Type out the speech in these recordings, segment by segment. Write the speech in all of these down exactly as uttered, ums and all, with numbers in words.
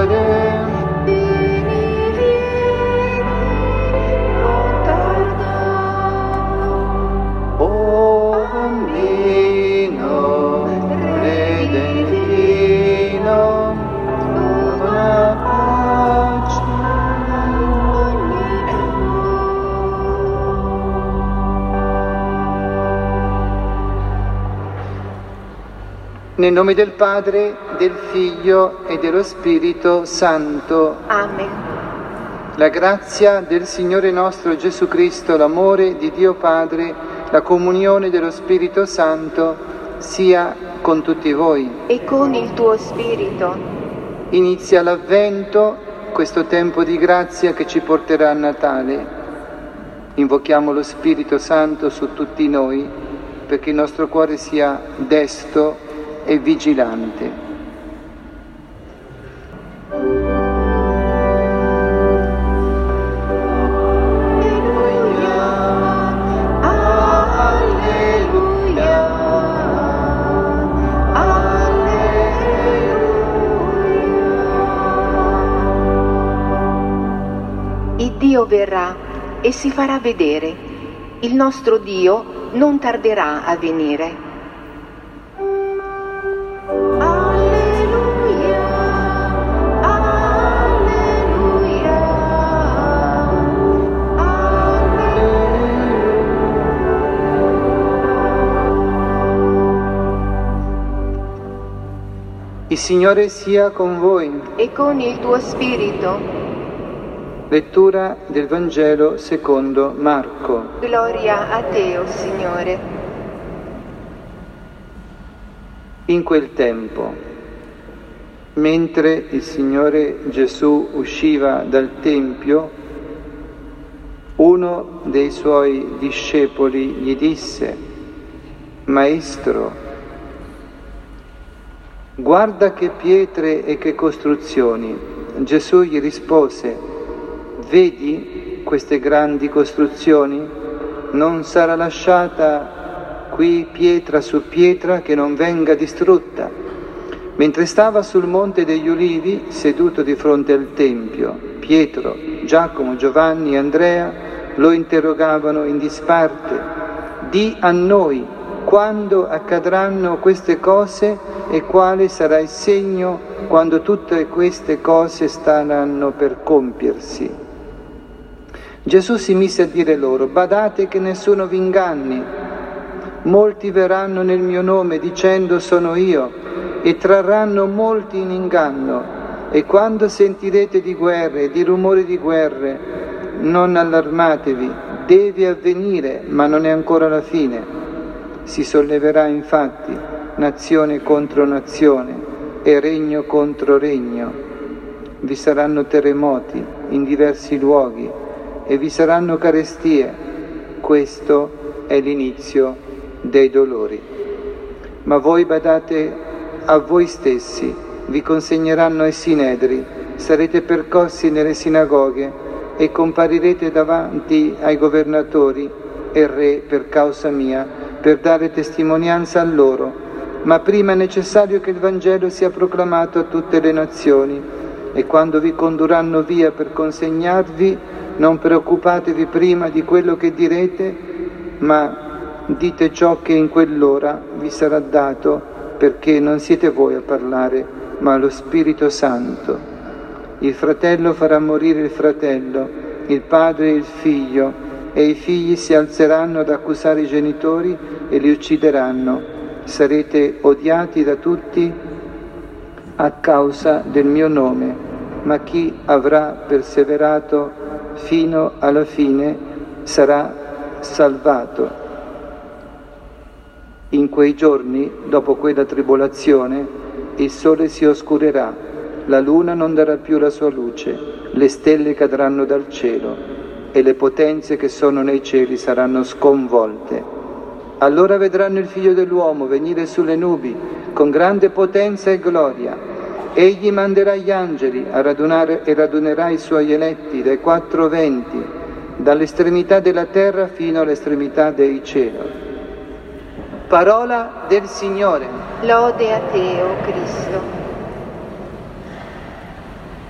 Nel nome del Padre, del Figlio e dello Spirito Santo. Amen. La grazia del Signore nostro Gesù Cristo, l'amore di Dio Padre, la comunione dello Spirito Santo sia con tutti voi. E con il tuo Spirito. Inizia l'Avvento, questo tempo di grazia che ci porterà a Natale. Invochiamo lo Spirito Santo su tutti noi perché il nostro cuore sia desto e vigilante. Alleluia, alleluia, alleluia. Il Dio verrà e si farà vedere. Il nostro Dio non tarderà a venire. Il Signore sia con voi. E con il tuo spirito. Lettura del Vangelo secondo Marco. Gloria a te, o Signore. In quel tempo, mentre il Signore Gesù usciva dal Tempio, uno dei suoi discepoli gli disse: Maestro, guarda che pietre e che costruzioni. Gesù gli rispose: vedi queste grandi costruzioni? Non sarà lasciata qui pietra su pietra che non venga distrutta. Mentre stava sul Monte degli Ulivi, seduto di fronte al Tempio, Pietro, Giacomo, Giovanni e Andrea lo interrogavano in disparte: di a noi quando accadranno queste cose e quale sarà il segno quando tutte queste cose staranno per compiersi. Gesù si mise a dire loro: badate che nessuno vi inganni. Molti verranno nel mio nome dicendo sono io e trarranno molti in inganno. E quando sentirete di guerre e di rumori di guerre, non allarmatevi, deve avvenire, ma non è ancora la fine. Si solleverà infatti nazione contro nazione e regno contro regno. Vi saranno terremoti in diversi luoghi e vi saranno carestie. Questo è l'inizio dei dolori. Ma voi badate a voi stessi, vi consegneranno ai sinedri, sarete percossi nelle sinagoghe e comparirete davanti ai governatori e re per causa mia, per dare testimonianza a loro. Ma prima è necessario che il Vangelo sia proclamato a tutte le nazioni, e quando vi condurranno via per consegnarvi, non preoccupatevi prima di quello che direte, ma dite ciò che in quell'ora vi sarà dato, perché non siete voi a parlare, ma lo Spirito Santo. Il fratello farà morire il fratello, il padre il figlio, e i figli si alzeranno ad accusare i genitori e li uccideranno. Sarete odiati da tutti a causa del mio nome, ma chi avrà perseverato fino alla fine sarà salvato. In quei giorni, dopo quella tribolazione, il sole si oscurerà, la luna non darà più la sua luce, le stelle cadranno dal cielo e le potenze che sono nei cieli saranno sconvolte. Allora vedranno il Figlio dell'uomo venire sulle nubi con grande potenza e gloria. Egli manderà gli angeli a radunare e radunerà i suoi eletti dai quattro venti, dall'estremità della terra fino all'estremità dei cieli. Parola del Signore. Lode a te, o Cristo.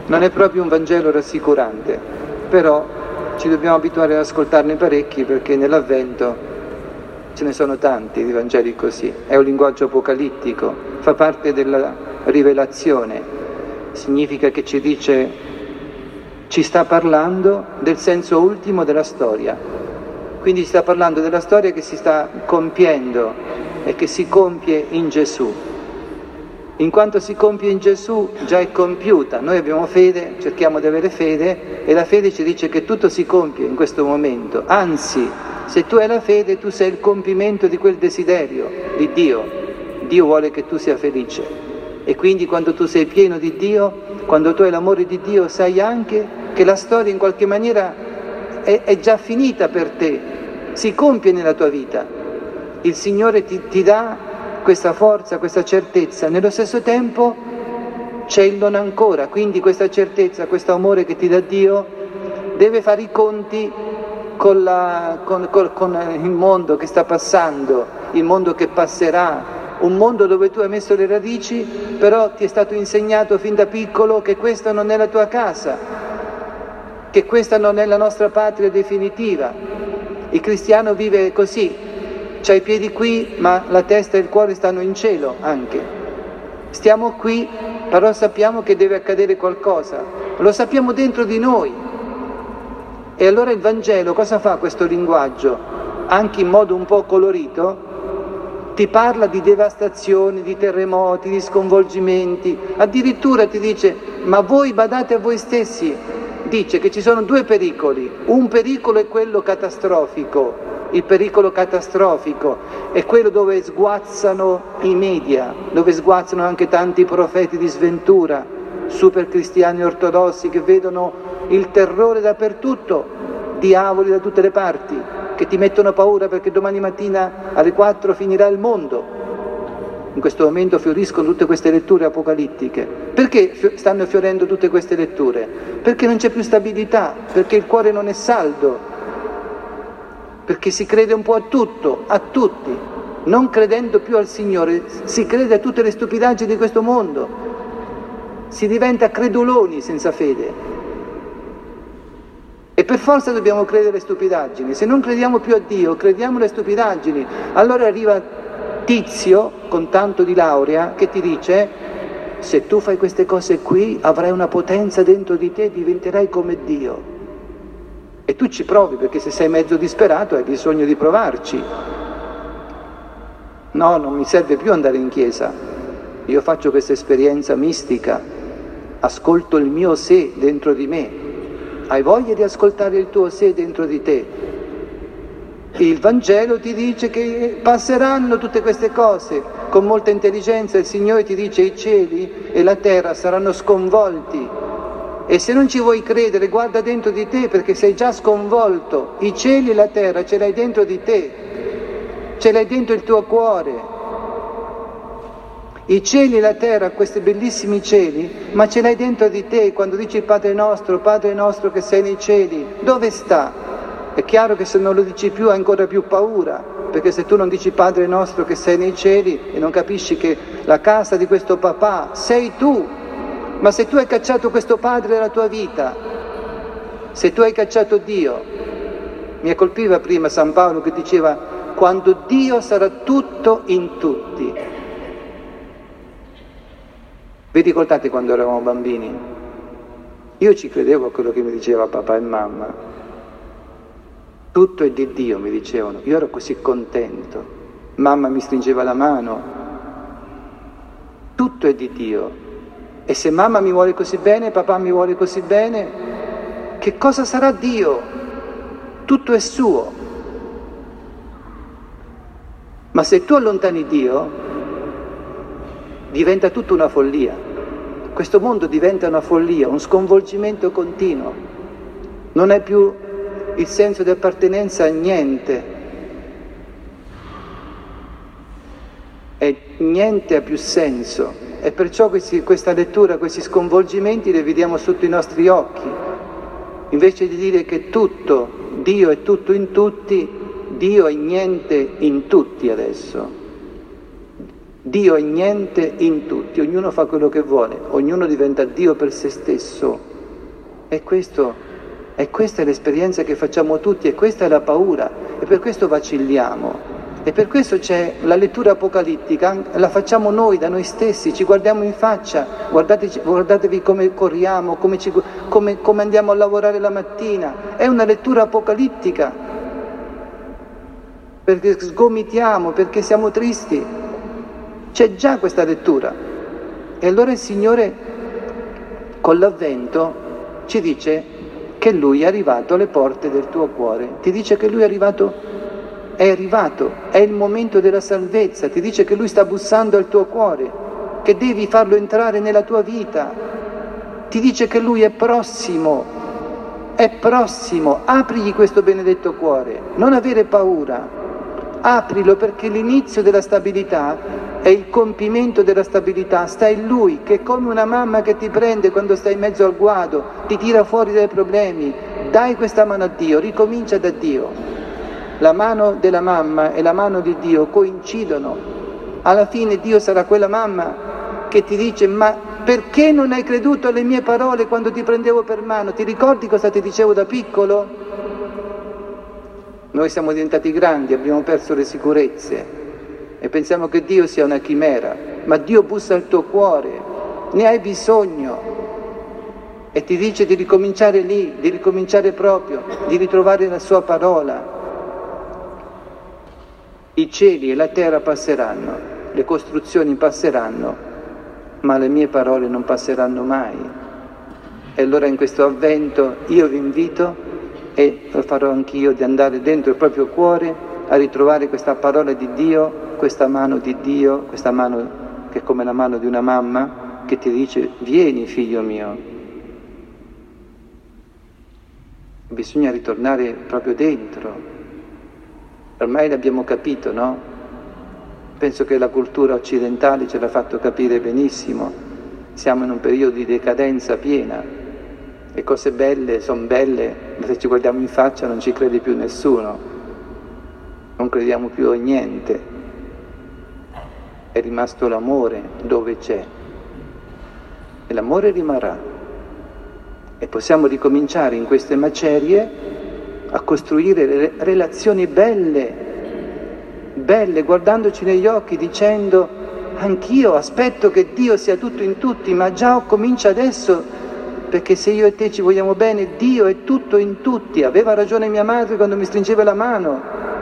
Non è proprio un Vangelo rassicurante, però ci dobbiamo abituare ad ascoltarne parecchi perché nell'Avvento ce ne sono tanti di Vangeli così. È un linguaggio apocalittico, fa parte della rivelazione, significa che ci dice, ci sta parlando del senso ultimo della storia. Quindi sta parlando della storia che si sta compiendo e che si compie in Gesù. In quanto si compie in Gesù già è compiuta. Noi abbiamo fede, cerchiamo di avere fede e la fede ci dice che tutto si compie in questo momento. Anzi, se tu hai la fede, tu sei il compimento di quel desiderio di Dio. Dio vuole che tu sia felice. E quindi quando tu sei pieno di Dio, quando tu hai l'amore di Dio, sai anche che la storia in qualche maniera è, è già finita per te, si compie nella tua vita. Il Signore ti, ti dà questa forza, questa certezza, nello stesso tempo c'è il non ancora, quindi questa certezza, questo amore che ti dà Dio deve fare i conti con, la, con, con, con il mondo che sta passando, il mondo che passerà, un mondo dove tu hai messo le radici, però ti è stato insegnato fin da piccolo che questa non è la tua casa, che questa non è la nostra patria definitiva. Il cristiano vive così. C'ha i piedi qui, ma la testa e il cuore stanno in cielo anche. Stiamo qui, però sappiamo che deve accadere qualcosa. Lo sappiamo dentro di noi. E allora il Vangelo cosa fa questo linguaggio? Anche in modo un po' colorito, ti parla di devastazioni, di terremoti, di sconvolgimenti. Addirittura ti dice, ma voi badate a voi stessi. Dice che ci sono due pericoli. Un pericolo è quello catastrofico. Il pericolo catastrofico è quello dove sguazzano i media, dove sguazzano anche tanti profeti di sventura, super cristiani ortodossi che vedono il terrore dappertutto, diavoli da tutte le parti, che ti mettono paura perché domani mattina alle quattro finirà il mondo. In questo momento fioriscono tutte queste letture apocalittiche. Perché stanno fiorendo tutte queste letture? Perché non c'è più stabilità, perché il cuore non è saldo, perché si crede un po' a tutto, a tutti, non credendo più al Signore, si crede a tutte le stupidaggini di questo mondo, si diventa creduloni senza fede. E per forza dobbiamo credere alle stupidaggini, se non crediamo più a Dio, crediamo alle stupidaggini. Allora arriva Tizio, con tanto di laurea, che ti dice, se tu fai queste cose qui, avrai una potenza dentro di te, diventerai come Dio. E tu ci provi, perché se sei mezzo disperato hai bisogno di provarci. No, non mi serve più andare in chiesa. Io faccio questa esperienza mistica, ascolto il mio sé dentro di me. Hai voglia di ascoltare il tuo sé dentro di te? Il Vangelo ti dice che passeranno tutte queste cose. Con molta intelligenza il Signore ti dice i cieli e la terra saranno sconvolti. E se non ci vuoi credere, guarda dentro di te perché sei già sconvolto. I cieli e la terra ce l'hai dentro di te, ce l'hai dentro il tuo cuore. I cieli e la terra, questi bellissimi cieli, ma ce l'hai dentro di te. Quando dici il Padre nostro, Padre nostro che sei nei cieli, dove sta? È chiaro che se non lo dici più hai ancora più paura, perché se tu non dici Padre nostro che sei nei cieli e non capisci che la casa di questo papà sei tu. Ma se tu hai cacciato questo Padre dalla tua vita, se tu hai cacciato Dio, mi colpiva prima San Paolo che diceva quando Dio sarà tutto in tutti. Vi ricordate quando eravamo bambini? Io ci credevo a quello che mi diceva papà e mamma. Tutto è di Dio, mi dicevano. Io ero così contento. Mamma mi stringeva la mano. Tutto è di Dio. E se mamma mi vuole così bene, papà mi vuole così bene, che cosa sarà Dio? Tutto è suo. Ma se tu allontani Dio, diventa tutta una follia. Questo mondo diventa una follia, un sconvolgimento continuo. Non hai più il senso di appartenenza a niente. E niente ha più senso. E perciò questi, questa lettura, questi sconvolgimenti li vediamo sotto i nostri occhi. Invece di dire che tutto, Dio è tutto in tutti, Dio è niente in tutti adesso. Dio è niente in tutti, ognuno fa quello che vuole, ognuno diventa Dio per se stesso. E questo, e questa è l'esperienza che facciamo tutti, e questa è la paura, e per questo vacilliamo. E per questo c'è la lettura apocalittica, la facciamo noi, da noi stessi, ci guardiamo in faccia, guardateci, guardatevi come corriamo, come, ci, come, come andiamo a lavorare la mattina. È una lettura apocalittica, perché sgomitiamo, perché siamo tristi. C'è già questa lettura. E allora il Signore, con l'avvento, ci dice che Lui è arrivato alle porte del tuo cuore. Ti dice che Lui è arrivato... È arrivato, è il momento della salvezza, ti dice che Lui sta bussando al tuo cuore, che devi farlo entrare nella tua vita, ti dice che Lui è prossimo, è prossimo, aprigli questo benedetto cuore, non avere paura, aprilo perché l'inizio della stabilità è il compimento della stabilità, sta in Lui, che è come una mamma che ti prende quando stai in mezzo al guado, ti tira fuori dai problemi, dai questa mano a Dio, ricomincia da Dio. La mano della mamma e la mano di Dio coincidono. Alla fine Dio sarà quella mamma che ti dice: ma perché non hai creduto alle mie parole quando ti prendevo per mano? Ti ricordi cosa ti dicevo da piccolo? Noi siamo diventati grandi, abbiamo perso le sicurezze e pensiamo che Dio sia una chimera, ma Dio bussa al tuo cuore, ne hai bisogno e ti dice di ricominciare lì, di ricominciare proprio, di ritrovare la sua parola. I cieli e la terra passeranno, le costruzioni passeranno, ma le mie parole non passeranno mai. E allora in questo avvento io vi invito, e lo farò anch'io, di andare dentro il proprio cuore a ritrovare questa parola di Dio, questa mano di Dio, questa mano che è come la mano di una mamma che ti dice: vieni figlio mio. Bisogna ritornare proprio dentro. Ormai l'abbiamo capito, no? Penso che la cultura occidentale ce l'ha fatto capire benissimo. Siamo in un periodo di decadenza piena. Le cose belle sono belle, ma se ci guardiamo in faccia non ci crede più nessuno. Non crediamo più a niente. È rimasto l'amore dove c'è. E l'amore rimarrà. E possiamo ricominciare in queste macerie a costruire relazioni belle, belle, guardandoci negli occhi, dicendo: anch'io aspetto che Dio sia tutto in tutti, ma già comincia adesso, perché se io e te ci vogliamo bene, Dio è tutto in tutti. Aveva ragione mia madre quando mi stringeva la mano.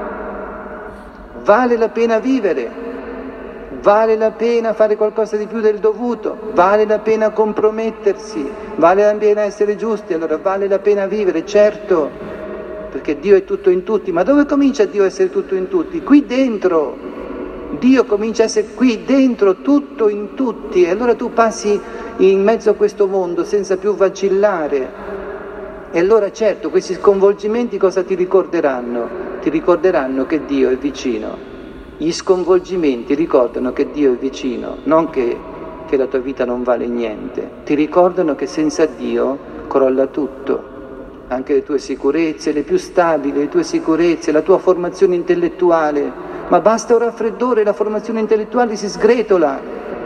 Vale la pena vivere, vale la pena fare qualcosa di più del dovuto, vale la pena compromettersi, vale la pena essere giusti, allora vale la pena vivere, certo, perché Dio è tutto in tutti. Ma dove comincia Dio a essere tutto in tutti? Qui dentro. Dio comincia a essere qui dentro, tutto in tutti, e allora tu passi in mezzo a questo mondo senza più vacillare. E allora certo, questi sconvolgimenti cosa ti ricorderanno? Ti ricorderanno che Dio è vicino. Gli sconvolgimenti ricordano che Dio è vicino, non che, che la tua vita non vale niente. Ti ricordano che senza Dio crolla tutto. Anche le tue sicurezze, le più stabili, le tue sicurezze, la tua formazione intellettuale, ma basta un raffreddore, la formazione intellettuale si sgretola.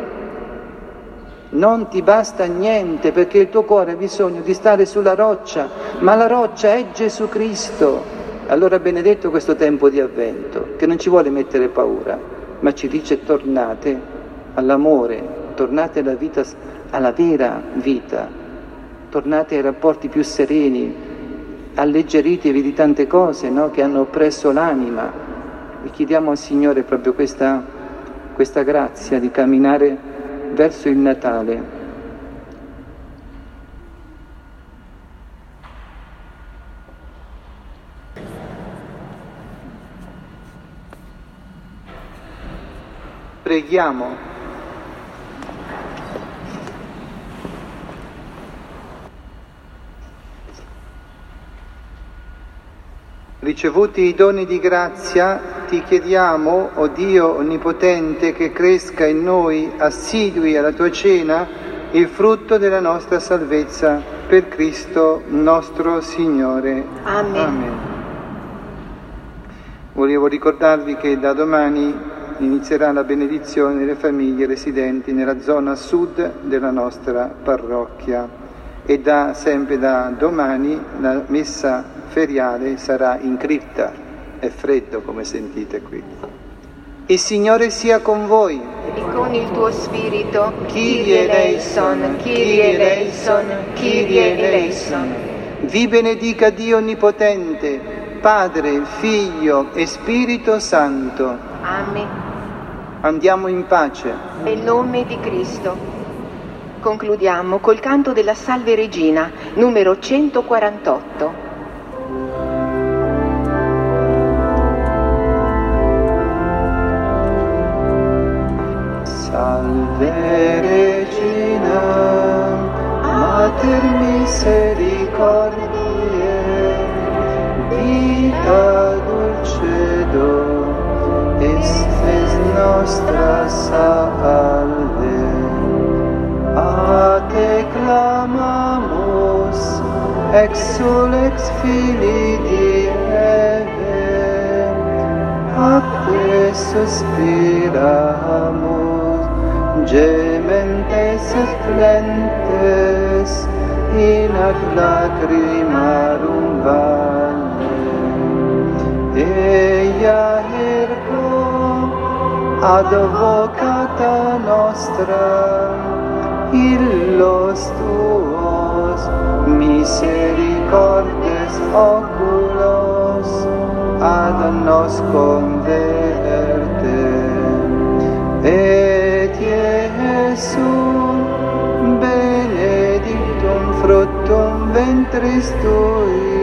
Non ti basta niente, perché il tuo cuore ha bisogno di stare sulla roccia, ma la roccia è Gesù Cristo. Allora benedetto questo tempo di avvento, che non ci vuole mettere paura, ma ci dice: tornate all'amore, tornate alla vita, alla vera vita, tornate ai rapporti più sereni, alleggeritevi di tante cose, no, che hanno oppresso l'anima, e chiediamo al Signore proprio questa, questa grazia di camminare verso il Natale. Preghiamo. Ricevuti i doni di grazia, ti chiediamo, o Dio Onnipotente, che cresca in noi, assidui alla tua cena, il frutto della nostra salvezza, per Cristo nostro Signore. Amen. Amen. Volevo ricordarvi che da domani inizierà la benedizione delle famiglie residenti nella zona sud della nostra parrocchia e da, sempre da domani la messa feriale sarà in cripta. È freddo come sentite qui. Il Signore sia con voi. E con il tuo spirito. Kyrie eleison, Kyrie eleison, Kyrie eleison. Vi benedica Dio Onnipotente, Padre, Figlio e Spirito Santo. Amen. Andiamo in pace. Nel nome di Cristo. Concludiamo col canto della Salve Regina, numero centoquarantotto. Salve Regina, Mater Misericordiae, vita dulcedo, estes nostra salve. A te clamamus, exulex Filii di Eve, a te suspiramus, gementes et flentes, in ad lacrimarum valle. Eia ergo advocata nostra, illos tuos misericordes oculos ad nos converte. Et Iesum benedictum fructum ventris tui,